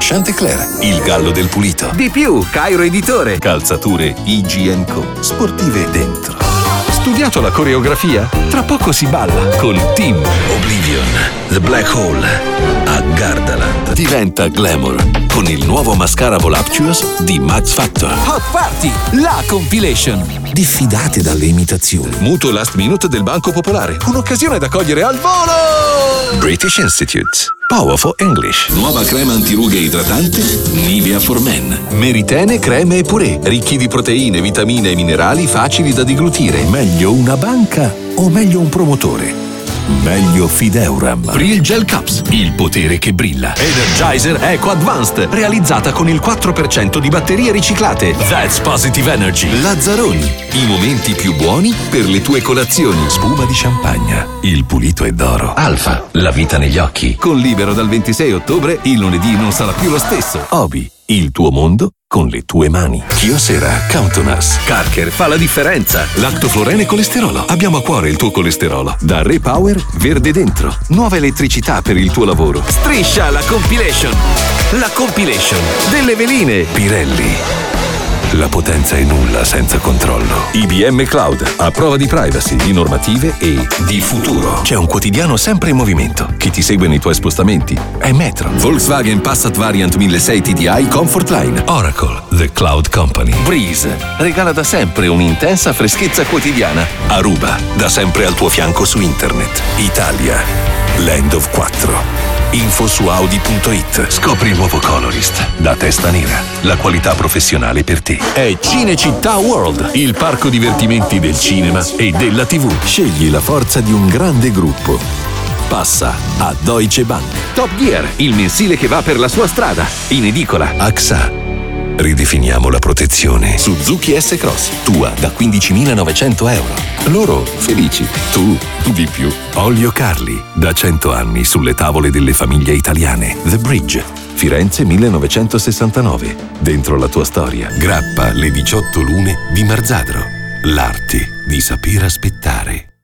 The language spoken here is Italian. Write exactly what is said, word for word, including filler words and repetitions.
Chantecler, il gallo del pulito. Di più, Cairo Editore. Calzature I G and Co. Sportive dentro. Studiato la coreografia? Tra poco si balla con Team. Oblivion, The Black Hole, a Gardaland. Diventa glamour con il nuovo mascara Voluptuous di Max Factor. Hot Party, la compilation. Diffidate dalle imitazioni. Mutuo last minute del Banco Popolare. Un'occasione da cogliere al volo! British Institute. Powerful English. Nuova crema antirughe idratante Nivea for Men. Meritene, creme e purè, ricchi di proteine, vitamine e minerali facili da deglutire. Meglio una banca o meglio un promotore? Meglio Fideuram. Bril Gel Cups, il potere che brilla. Energizer Eco Advanced, realizzata con il quattro per cento di batterie riciclate. That's positive energy. Lazzaroni, i momenti più buoni per le tue colazioni. Spuma di champagne, il pulito è d'oro. Alfa, la vita negli occhi. Con Libero dal ventisei ottobre, il lunedì non sarà più lo stesso. Obi, il tuo mondo con le tue mani. Kyocera, Count on Us. Carcher fa la differenza. Lactoflorene e colesterolo. Abbiamo a cuore il tuo colesterolo. Da Repower, verde dentro. Nuova elettricità per il tuo lavoro. Striscia la compilation. La compilation delle veline. Pirelli. La potenza è nulla senza controllo. I B M Cloud, a prova di privacy, di normative e di futuro. C'è un quotidiano sempre in movimento. Chi ti segue nei tuoi spostamenti è Metro. Volkswagen Passat Variant milleseicento T D I Comfort Line. Oracle, The Cloud Company. Breeze regala da sempre un'intensa freschezza quotidiana. Aruba, da sempre al tuo fianco su internet. Italia, Land of quattro. Info su Audi punto it. Scopri il nuovo Colorist, da testa nera. La qualità professionale per te. È Cinecittà World, il parco divertimenti del cinema e della tivù. Scegli la forza di un grande gruppo. Passa a Deutsche Bank. Top Gear, il mensile che va per la sua strada. In edicola. A X A. Ridefiniamo la protezione. Suzuki S-Cross, tua da quindicimilanovecento euro. Loro felici, tu di più. Olio Carli, da cento anni sulle tavole delle famiglie italiane. The Bridge, Firenze millenovecentosessantanove. Dentro la tua storia. Grappa, le diciotto lune di Marzadro. L'arte di saper aspettare.